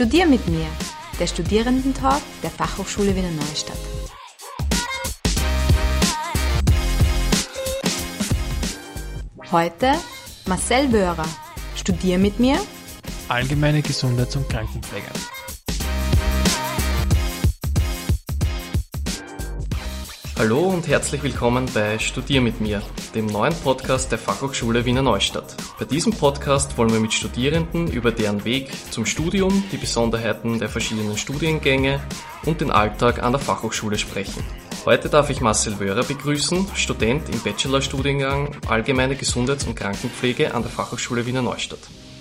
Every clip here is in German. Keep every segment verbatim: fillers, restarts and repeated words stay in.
Studier mit mir, der Studierendentalk der Fachhochschule Wiener Neustadt. Heute Marcel Wörer. Studier mit mir. Allgemeine Gesundheits- und Krankenpflege. Hallo und herzlich willkommen bei Studier mit mir, dem neuen Podcast der Fachhochschule Wiener Neustadt. Bei diesem Podcast wollen wir mit Studierenden über deren Weg zum Studium, die Besonderheiten der verschiedenen Studiengänge und den Alltag an der Fachhochschule sprechen. Heute darf ich Marcel Wörer begrüßen, Student im Bachelorstudiengang Allgemeine Gesundheits- und Krankenpflege an der Fachhochschule Wiener Neustadt.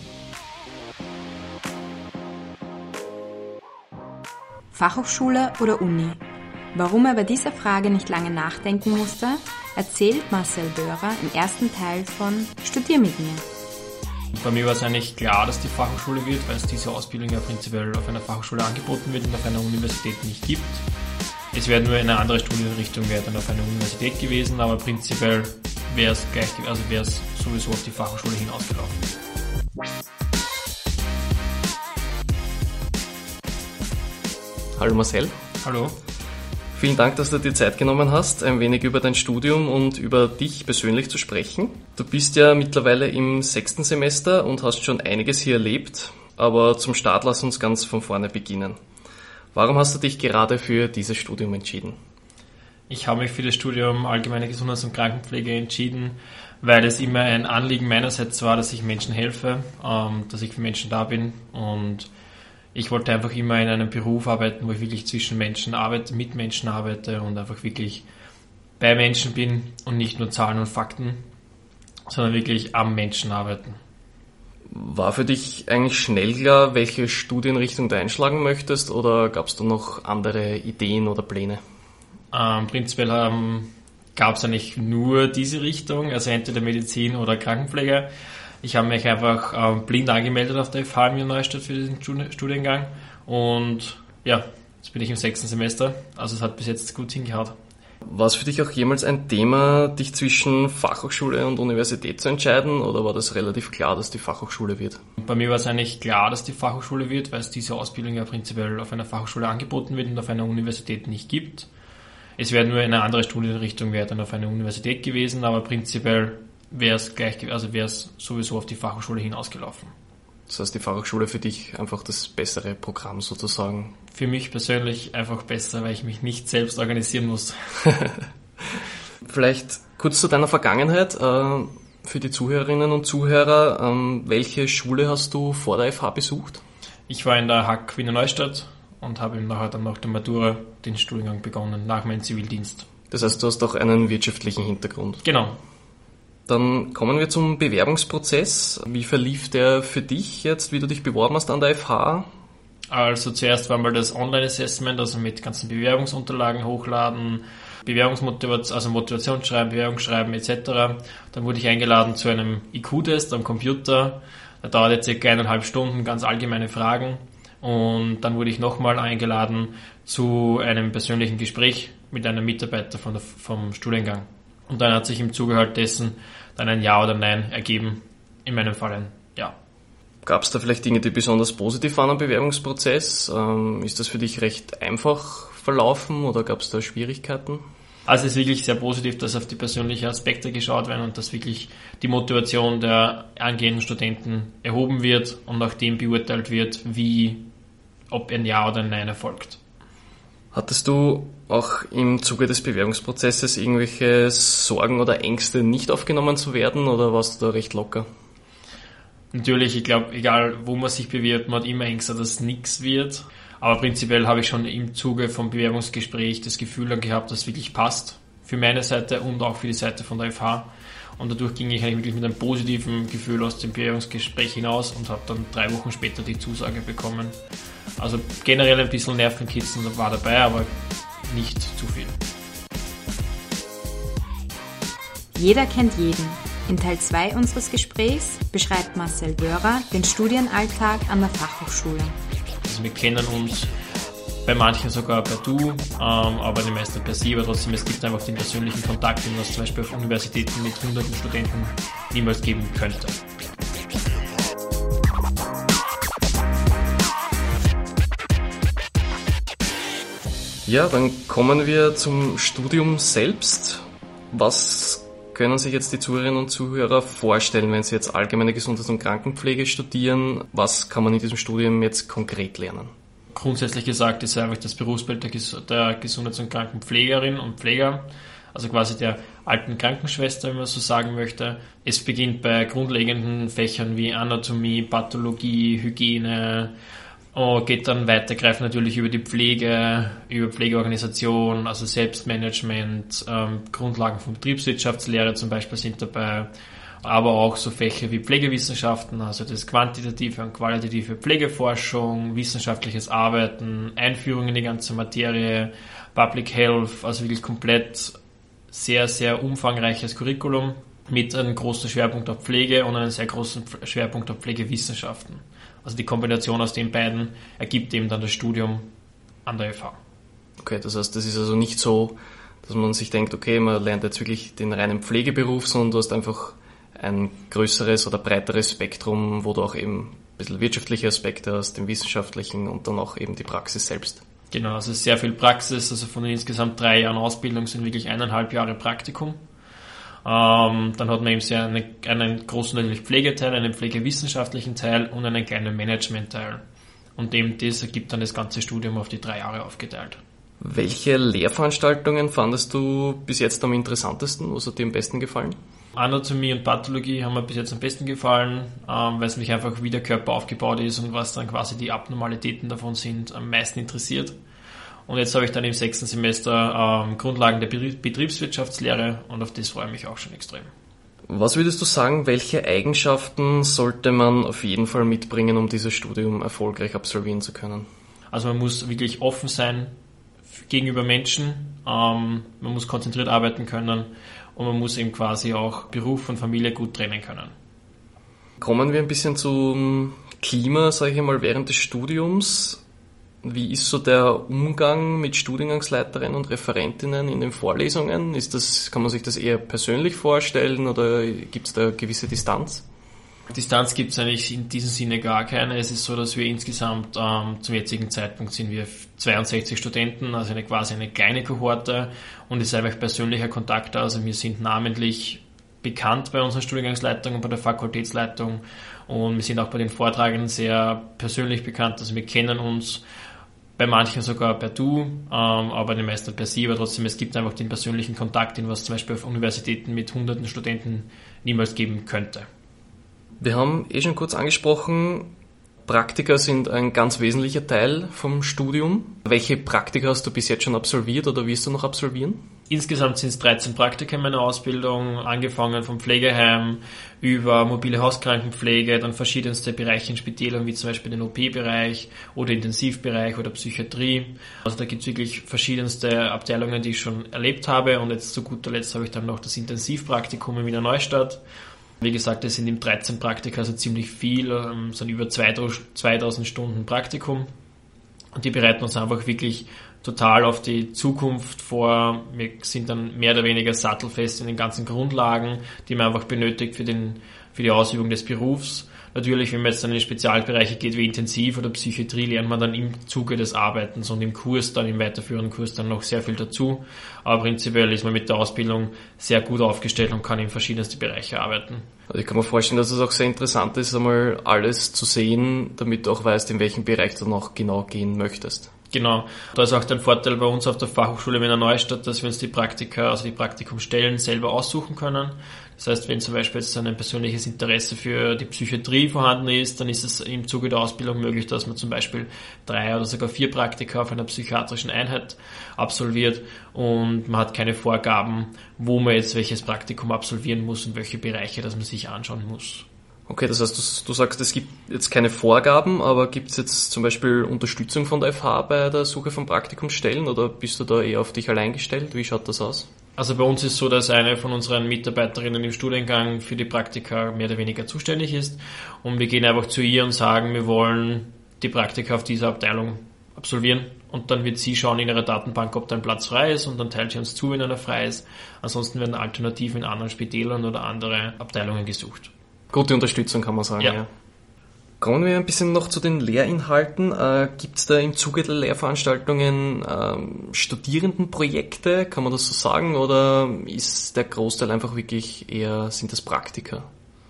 Fachhochschule oder Uni? Warum er bei dieser Frage nicht lange nachdenken musste, erzählt Marcel Wörer im ersten Teil von Studier mit mir. Bei mir war es eigentlich klar, dass die Fachhochschule wird, weil es diese Ausbildung ja prinzipiell auf einer Fachhochschule angeboten wird und auf einer Universität nicht gibt. Es wäre nur eine andere Studienrichtung, wäre dann auf einer Universität gewesen, aber prinzipiell wäre es gleich, also wäre es sowieso auf die Fachhochschule hinausgelaufen. Hallo Marcel. Hallo. Vielen Dank, dass du dir Zeit genommen hast, ein wenig über dein Studium und über dich persönlich zu sprechen. Du bist ja mittlerweile im sechsten Semester und hast schon einiges hier erlebt, aber zum Start lass uns ganz von vorne beginnen. Warum hast du dich gerade für dieses Studium entschieden? Ich habe mich für das Studium Allgemeine Gesundheits- und Krankenpflege entschieden, weil es immer ein Anliegen meinerseits war, dass ich Menschen helfe, dass ich für Menschen da bin, und ich wollte einfach immer in einem Beruf arbeiten, wo ich wirklich zwischen Menschen arbeite, mit Menschen arbeite und einfach wirklich bei Menschen bin und nicht nur Zahlen und Fakten, sondern wirklich am Menschen arbeiten. War für dich eigentlich schnell klar, welche Studienrichtung du einschlagen möchtest, oder gab es da noch andere Ideen oder Pläne? Ähm, prinzipiell ähm, gab es eigentlich nur diese Richtung, also entweder Medizin oder Krankenpflege. Ich habe mich einfach ähm, blind angemeldet auf der F H in Wiener Neustadt für diesen Studiengang und ja, jetzt bin ich im sechsten Semester, also es hat bis jetzt gut hingehaut. War es für dich auch jemals ein Thema, dich zwischen Fachhochschule und Universität zu entscheiden, oder war das relativ klar, dass die Fachhochschule wird? Bei mir war es eigentlich klar, dass die Fachhochschule wird, weil es diese Ausbildung ja prinzipiell auf einer Fachhochschule angeboten wird und auf einer Universität nicht gibt. Es wäre nur eine andere Studienrichtung, wäre dann auf einer Universität gewesen, aber prinzipiell wäre es gleich, also wäre es sowieso auf die Fachhochschule hinausgelaufen. Das heißt, die Fachhochschule für dich einfach das bessere Programm sozusagen? Für mich persönlich einfach besser, weil ich mich nicht selbst organisieren muss. Vielleicht kurz zu deiner Vergangenheit. Für die Zuhörerinnen und Zuhörer, welche Schule hast du vor der F H besucht? Ich war in der H A K Wiener Neustadt und habe nachher dann nach der Matura den Studiengang begonnen, nach meinem Zivildienst. Das heißt, du hast auch einen wirtschaftlichen Hintergrund? Genau. Dann kommen wir zum Bewerbungsprozess. Wie verlief der für dich jetzt, wie du dich beworben hast an der F H? Also zuerst war mal das Online-Assessment, also mit ganzen Bewerbungsunterlagen hochladen, Bewerbungsmotivation, also Motivationsschreiben, Bewerbungsschreiben et cetera. Dann wurde ich eingeladen zu einem I Q-Test am Computer. Da dauerte circa eineinhalb Stunden, ganz allgemeine Fragen. Und dann wurde ich nochmal eingeladen zu einem persönlichen Gespräch mit einem Mitarbeiter von der, vom Studiengang. Und dann hat sich im Zuge halt dessen dann ein Ja oder Nein ergeben. In meinem Fall ein Ja. Gab es da vielleicht Dinge, die besonders positiv waren am Bewerbungsprozess? Ähm, ist das für dich recht einfach verlaufen oder gab es da Schwierigkeiten? Also es ist wirklich sehr positiv, dass auf die persönlichen Aspekte geschaut werden und dass wirklich die Motivation der angehenden Studenten erhoben wird und nach dem beurteilt wird, wie, ob ein Ja oder ein Nein erfolgt. Hattest du auch im Zuge des Bewerbungsprozesses irgendwelche Sorgen oder Ängste, nicht aufgenommen zu werden, oder warst du da recht locker? Natürlich, ich glaube, egal wo man sich bewirbt, man hat immer Ängste, dass es nichts wird. Aber prinzipiell habe ich schon im Zuge vom Bewerbungsgespräch das Gefühl dann gehabt, dass es wirklich passt. Für meine Seite und auch für die Seite von der F H. Und dadurch ging ich eigentlich wirklich mit einem positiven Gefühl aus dem Bewerbungsgespräch hinaus und habe dann drei Wochen später die Zusage bekommen. Also generell ein bisschen Nervenkitzeln war dabei, aber nicht zu viel. Jeder kennt jeden. In Teil zwei unseres Gesprächs beschreibt Marcel Wörer den Studienalltag an der Fachhochschule. Also wir kennen uns bei manchen sogar per Du, ähm, aber die meisten per Sie, aber trotzdem, es gibt einfach den persönlichen Kontakt, den es zum Beispiel auf Universitäten mit hunderten Studenten niemals geben könnte. Ja, dann kommen wir zum Studium selbst. Was können sich jetzt die Zuhörerinnen und Zuhörer vorstellen, wenn sie jetzt allgemeine Gesundheits- und Krankenpflege studieren? Was kann man in diesem Studium jetzt konkret lernen? Grundsätzlich gesagt ist einfach das Berufsbild der, Ges- der Gesundheits- und Krankenpflegerin und Pfleger, also quasi der alten Krankenschwester, wenn man so sagen möchte. Es beginnt bei grundlegenden Fächern wie Anatomie, Pathologie, Hygiene, und geht dann weitergreifend natürlich über die Pflege, über Pflegeorganisation, also Selbstmanagement, ähm, Grundlagen von Betriebswirtschaftslehre zum Beispiel sind dabei, aber auch so Fächer wie Pflegewissenschaften, also das quantitative und qualitative Pflegeforschung, wissenschaftliches Arbeiten, Einführung in die ganze Materie, Public Health, also wirklich komplett sehr, sehr umfangreiches Curriculum mit einem großen Schwerpunkt auf Pflege und einem sehr großen Schwerpunkt auf Pflegewissenschaften. Also die Kombination aus den beiden ergibt eben dann das Studium an der F H. Okay, das heißt, das ist also nicht so, dass man sich denkt, okay, man lernt jetzt wirklich den reinen Pflegeberuf, sondern du hast einfach ein größeres oder breiteres Spektrum, wo du auch eben ein bisschen wirtschaftliche Aspekte hast, den wissenschaftlichen und dann auch eben die Praxis selbst. Genau, also sehr viel Praxis, also von den insgesamt drei Jahren Ausbildung sind wirklich eineinhalb Jahre Praktikum. Ähm, dann hat man eben sehr eine, einen großen natürlich Pflegeteil, einen pflegewissenschaftlichen Teil und einen kleinen Managementteil. Und eben das ergibt dann das ganze Studium auf die drei Jahre aufgeteilt. Welche Lehrveranstaltungen fandest du bis jetzt am interessantesten? Was hat dir am besten gefallen? Anatomie und Pathologie haben mir bis jetzt am besten gefallen, ähm, weil es mich einfach, wie der Körper aufgebaut ist und was dann quasi die Abnormalitäten davon sind, am meisten interessiert. Und jetzt habe ich dann im sechsten Semester ähm, Grundlagen der Betriebswirtschaftslehre und auf das freue ich mich auch schon extrem. Was würdest du sagen, welche Eigenschaften sollte man auf jeden Fall mitbringen, um dieses Studium erfolgreich absolvieren zu können? Also man muss wirklich offen sein gegenüber Menschen, ähm, man muss konzentriert arbeiten können und man muss eben quasi auch Beruf und Familie gut trennen können. Kommen wir ein bisschen zum Klima, sage ich mal, während des Studiums. Wie ist so der Umgang mit Studiengangsleiterinnen und Referentinnen in den Vorlesungen? Ist das, kann man sich das eher persönlich vorstellen oder gibt es da eine gewisse Distanz? Distanz gibt es eigentlich in diesem Sinne gar keine. Es ist so, dass wir insgesamt ähm, zum jetzigen Zeitpunkt sind wir zweiundsechzig Studenten, also eine quasi eine kleine Kohorte und es ist einfach persönlicher Kontakt. Also wir sind namentlich bekannt bei unseren Studiengangsleitungen und bei der Fakultätsleitung und wir sind auch bei den Vortragenden sehr persönlich bekannt. Also wir kennen uns bei manchen sogar per Du, ähm, aber bei den meisten per Sie, aber trotzdem, es gibt einfach den persönlichen Kontakt, den was zum Beispiel auf Universitäten mit hunderten Studenten niemals geben könnte. Wir haben eh schon kurz angesprochen, Praktika sind ein ganz wesentlicher Teil vom Studium. Welche Praktika hast du bis jetzt schon absolviert oder wirst du noch absolvieren? Insgesamt sind es dreizehn Praktika in meiner Ausbildung, angefangen vom Pflegeheim über mobile Hauskrankenpflege, dann verschiedenste Bereiche in Spitälern, wie zum Beispiel den O P-Bereich oder Intensivbereich oder Psychiatrie. Also da gibt es wirklich verschiedenste Abteilungen, die ich schon erlebt habe und jetzt zu guter Letzt habe ich dann noch das Intensivpraktikum in Wiener Neustadt. Wie gesagt, es sind eben dreizehn Praktika, also ziemlich viel, es sind über zweitausend Stunden Praktikum und die bereiten uns einfach wirklich total auf die Zukunft vor. Wir sind dann mehr oder weniger sattelfest in den ganzen Grundlagen, die man einfach benötigt für den, für die Ausübung des Berufs. Natürlich, wenn man jetzt dann in die Spezialbereiche geht wie Intensiv oder Psychiatrie, lernt man dann im Zuge des Arbeitens und im Kurs, dann im weiterführenden Kurs dann noch sehr viel dazu. Aber prinzipiell ist man mit der Ausbildung sehr gut aufgestellt und kann in verschiedenste Bereiche arbeiten. Also ich kann mir vorstellen, dass es auch sehr interessant ist, einmal alles zu sehen, damit du auch weißt, in welchem Bereich du noch genau gehen möchtest. Genau. Da ist auch der Vorteil bei uns auf der Fachhochschule Wiener Neustadt, dass wir uns die Praktika, also die Praktikumsstellen selber aussuchen können. Das heißt, wenn zum Beispiel jetzt ein persönliches Interesse für die Psychiatrie vorhanden ist, dann ist es im Zuge der Ausbildung möglich, dass man zum Beispiel drei oder sogar vier Praktika auf einer psychiatrischen Einheit absolviert und man hat keine Vorgaben, wo man jetzt welches Praktikum absolvieren muss und welche Bereiche, das man sich anschauen muss. Okay, das heißt, du, du sagst, es gibt jetzt keine Vorgaben, aber gibt es jetzt zum Beispiel Unterstützung von der F H bei der Suche von Praktikumsstellen oder bist du da eher auf dich allein gestellt? Wie schaut das aus? Also bei uns ist so, dass eine von unseren Mitarbeiterinnen im Studiengang für die Praktika mehr oder weniger zuständig ist und wir gehen einfach zu ihr und sagen, wir wollen die Praktika auf dieser Abteilung absolvieren und dann wird sie schauen in ihrer Datenbank, ob da ein Platz frei ist und dann teilt sie uns zu, wenn einer frei ist. Ansonsten werden Alternativen in anderen Spitälern oder andere Abteilungen gesucht. Gute Unterstützung, kann man sagen, ja. ja. Kommen wir ein bisschen noch zu den Lehrinhalten. Äh, Gibt es da im Zuge der Lehrveranstaltungen ähm, Studierendenprojekte, kann man das so sagen, oder ist der Großteil einfach wirklich eher, sind das Praktika?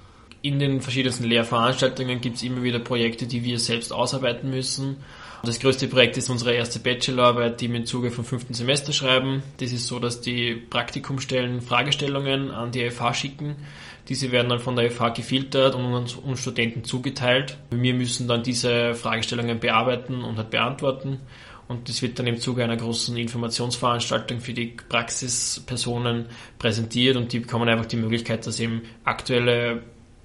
In den verschiedensten Lehrveranstaltungen gibt es immer wieder Projekte, die wir selbst ausarbeiten müssen. Das größte Projekt ist unsere erste Bachelorarbeit, die wir im Zuge vom fünften Semester schreiben. Das ist so, dass die Praktikumsstellen Fragestellungen an die F H schicken. Diese werden dann von der F H gefiltert und uns, uns Studenten zugeteilt. Wir müssen dann diese Fragestellungen bearbeiten und halt beantworten. Und das wird dann im Zuge einer großen Informationsveranstaltung für die Praxispersonen präsentiert und die bekommen einfach die Möglichkeit, dass eben aktuelle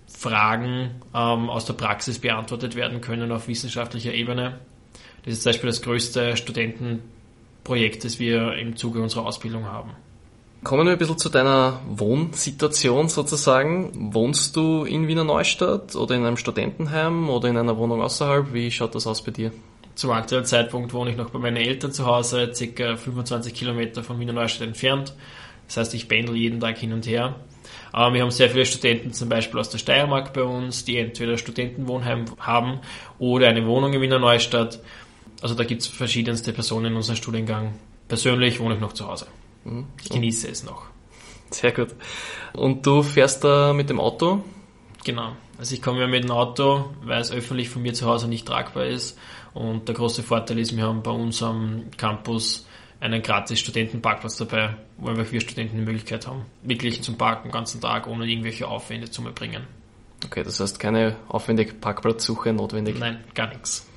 Fragen ähm, aus der Praxis beantwortet werden können auf wissenschaftlicher Ebene. Das ist zum Beispiel das größte Studentenprojekt, das wir im Zuge unserer Ausbildung haben. Kommen wir ein bisschen zu deiner Wohnsituation sozusagen. Wohnst du in Wiener Neustadt oder in einem Studentenheim oder in einer Wohnung außerhalb? Wie schaut das aus bei dir? Zum aktuellen Zeitpunkt wohne ich noch bei meinen Eltern zu Hause, ca. fünfundzwanzig Kilometer von Wiener Neustadt entfernt. Das heißt, ich pendle jeden Tag hin und her. Aber wir haben sehr viele Studenten zum Beispiel aus der Steiermark bei uns, die entweder Studentenwohnheim haben oder eine Wohnung in Wiener Neustadt. Also da gibt es verschiedenste Personen in unserem Studiengang. Persönlich wohne ich noch zu Hause. Ich genieße es noch. Sehr gut. Und du fährst da mit dem Auto? Genau. Also ich komme ja mit dem Auto, weil es öffentlich von mir zu Hause nicht tragbar ist. Und der große Vorteil ist, wir haben bei uns am Campus einen gratis Studentenparkplatz dabei, wo einfach wir Studenten die Möglichkeit haben, wirklich zum Parken den ganzen Tag, ohne irgendwelche Aufwände zu erbringen. Okay, das heißt keine aufwendige Parkplatzsuche notwendig? Nein, gar nichts.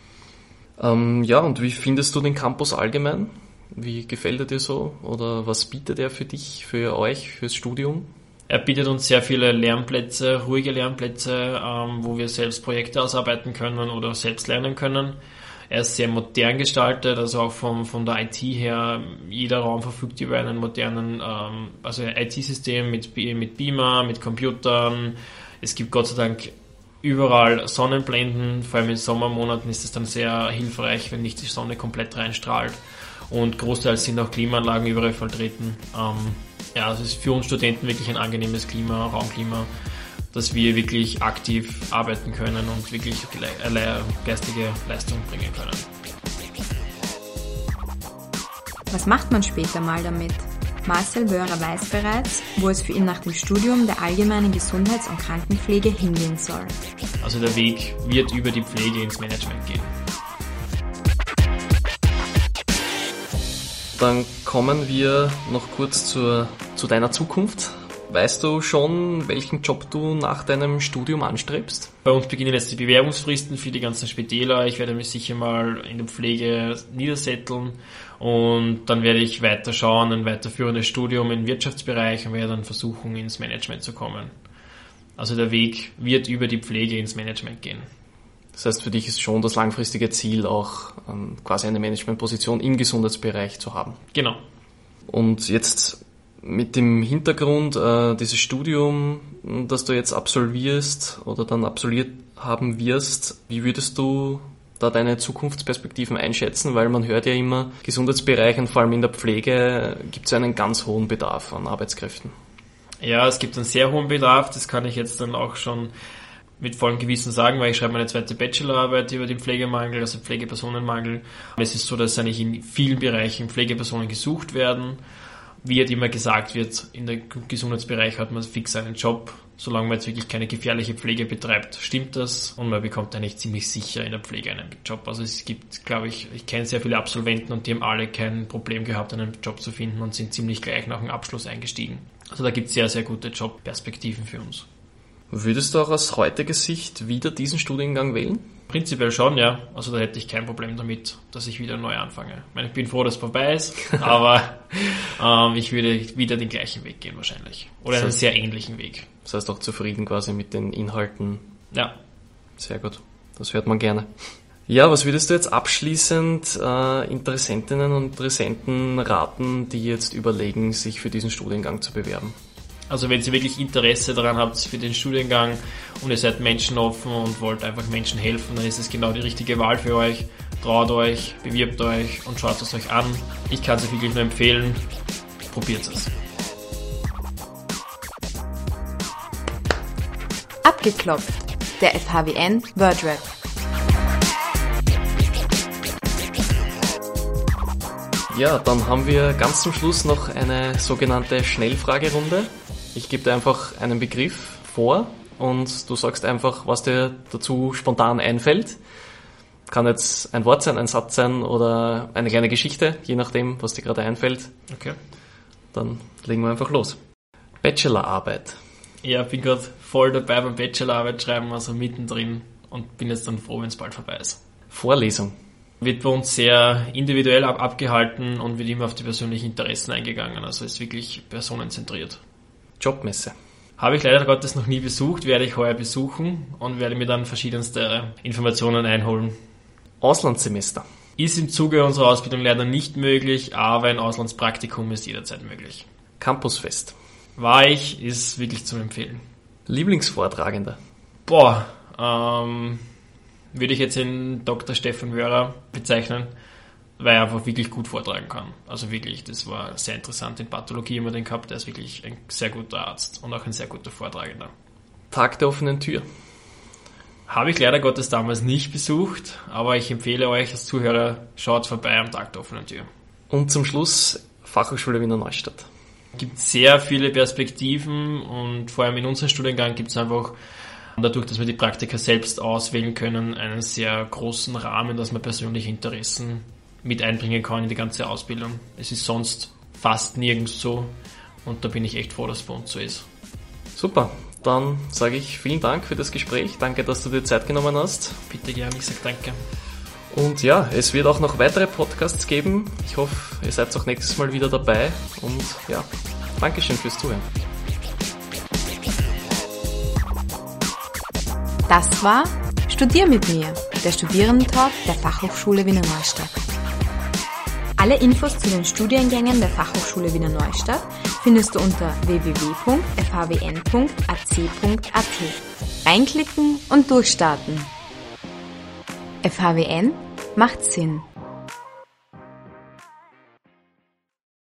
Ähm, ja, und wie findest du den Campus allgemein? Wie gefällt er dir so? Oder was bietet er für dich, für euch, fürs Studium? Er bietet uns sehr viele Lernplätze, ruhige Lernplätze, ähm, wo wir selbst Projekte ausarbeiten können oder selbst lernen können. Er ist sehr modern gestaltet, also auch vom, von der I T her. Jeder Raum verfügt über einen modernen ähm, also I T-System mit, mit Beamer, mit Computern. Es gibt Gott sei Dank überall Sonnenblenden, vor allem in Sommermonaten ist es dann sehr hilfreich, wenn nicht die Sonne komplett reinstrahlt. Und großteils sind auch Klimaanlagen überall vertreten. Ähm, ja, also es ist für uns Studenten wirklich ein angenehmes Klima, Raumklima, dass wir wirklich aktiv arbeiten können und wirklich geistige Leistung bringen können. Was macht man später mal damit? Marcel Böhrer weiß bereits, wo es für ihn nach dem Studium der allgemeinen Gesundheits- und Krankenpflege hingehen soll. Also der Weg wird über die Pflege ins Management gehen. Dann kommen wir noch kurz zur, zu deiner Zukunft. Weißt du schon, welchen Job du nach deinem Studium anstrebst? Bei uns beginnen jetzt die Bewerbungsfristen für die ganzen Spitäler. Ich werde mich sicher mal in der Pflege niedersetteln und dann werde ich weiter schauen, ein weiterführendes Studium im Wirtschaftsbereich und werde dann versuchen, ins Management zu kommen. Also der Weg wird über die Pflege ins Management gehen. Das heißt, für dich ist schon das langfristige Ziel, auch ähm, quasi eine Managementposition im Gesundheitsbereich zu haben. Genau. Und jetzt mit dem Hintergrund, äh, dieses Studium, das du jetzt absolvierst oder dann absolviert haben wirst, wie würdest du da deine Zukunftsperspektiven einschätzen? Weil man hört ja immer, Gesundheitsbereich und vor allem in der Pflege gibt es einen ganz hohen Bedarf an Arbeitskräften. Ja, es gibt einen sehr hohen Bedarf, das kann ich jetzt dann auch schon mit vollem Gewissen sagen, weil ich schreibe meine zweite Bachelorarbeit über den Pflegemangel, also Pflegepersonenmangel. Es ist so, dass eigentlich in vielen Bereichen Pflegepersonen gesucht werden. Wie halt immer gesagt wird, in der Gesundheitsbereich hat man fix einen Job. Solange man jetzt wirklich keine gefährliche Pflege betreibt, stimmt das. Und man bekommt eigentlich ziemlich sicher in der Pflege einen Job. Also es gibt, glaube ich, ich kenne sehr viele Absolventen und die haben alle kein Problem gehabt, einen Job zu finden und sind ziemlich gleich nach dem Abschluss eingestiegen. Also da gibt es sehr, sehr gute Jobperspektiven für uns. Würdest du auch aus heutiger Sicht wieder diesen Studiengang wählen? Prinzipiell schon, ja. Also da hätte ich kein Problem damit, dass ich wieder neu anfange. Ich meine, ich bin froh, dass es vorbei ist, aber ähm, ich würde wieder den gleichen Weg gehen wahrscheinlich. Oder das heißt, einen sehr ähnlichen Weg. Das heißt auch zufrieden quasi mit den Inhalten? Ja. Sehr gut, das hört man gerne. Ja, was würdest du jetzt abschließend äh, Interessentinnen und Interessenten raten, die jetzt überlegen, sich für diesen Studiengang zu bewerben? Also wenn ihr wirklich Interesse daran habt für den Studiengang und ihr seid menschenoffen und wollt einfach Menschen helfen, dann ist es genau die richtige Wahl für euch. Traut euch, bewirbt euch und schaut es euch an. Ich kann es euch wirklich nur empfehlen. Probiert es. Abgeklopft, der F H W N Wordrap. Ja, dann haben wir ganz zum Schluss noch eine sogenannte Schnellfragerunde. Ich gebe dir einfach einen Begriff vor und du sagst einfach, was dir dazu spontan einfällt. Kann jetzt ein Wort sein, ein Satz sein oder eine kleine Geschichte, je nachdem, was dir gerade einfällt. Okay. Dann legen wir einfach los. Bachelorarbeit. Ja, bin gerade voll dabei beim Bachelorarbeit schreiben, also mittendrin und bin jetzt dann froh, wenn es bald vorbei ist. Vorlesung. Wird bei uns sehr individuell ab- abgehalten und wird immer auf die persönlichen Interessen eingegangen, also ist wirklich personenzentriert. Jobmesse. Habe ich leider Gottes noch nie besucht, werde ich heuer besuchen und werde mir dann verschiedenste Informationen einholen. Auslandssemester. Ist im Zuge unserer Ausbildung leider nicht möglich, aber ein Auslandspraktikum ist jederzeit möglich. Campusfest. War ich, ist wirklich zu empfehlen. Lieblingsvortragender. Boah, ähm, würde ich jetzt den Doktor Stefan Wörer bezeichnen, weil er einfach wirklich gut vortragen kann. Also wirklich, das war sehr interessant. In Pathologie haben wir den gehabt, der ist wirklich ein sehr guter Arzt und auch ein sehr guter Vortragender. Tag der offenen Tür. Habe ich leider Gottes damals nicht besucht, aber ich empfehle euch als Zuhörer, schaut vorbei am Tag der offenen Tür. Und zum Schluss Fachhochschule Wiener Neustadt. Es gibt sehr viele Perspektiven und vor allem in unserem Studiengang gibt es einfach, dadurch, dass wir die Praktika selbst auswählen können, einen sehr großen Rahmen, dass man persönliche Interessen mit einbringen kann in die ganze Ausbildung. Es ist sonst fast nirgends so und da bin ich echt froh, dass es bei uns so ist. Super, dann sage ich vielen Dank für das Gespräch. Danke, dass du dir Zeit genommen hast. Bitte gerne, ich sage danke. Und ja, es wird auch noch weitere Podcasts geben. Ich hoffe, ihr seid auch nächstes Mal wieder dabei. Und ja, Dankeschön fürs Zuhören. Das war Studier mit mir, der Studierendentalk der Fachhochschule Wiener Neustadt. Alle Infos zu den Studiengängen der Fachhochschule Wiener Neustadt findest du unter w w w punkt f h w n punkt a c punkt a t. Reinklicken und durchstarten. F H W N macht Sinn.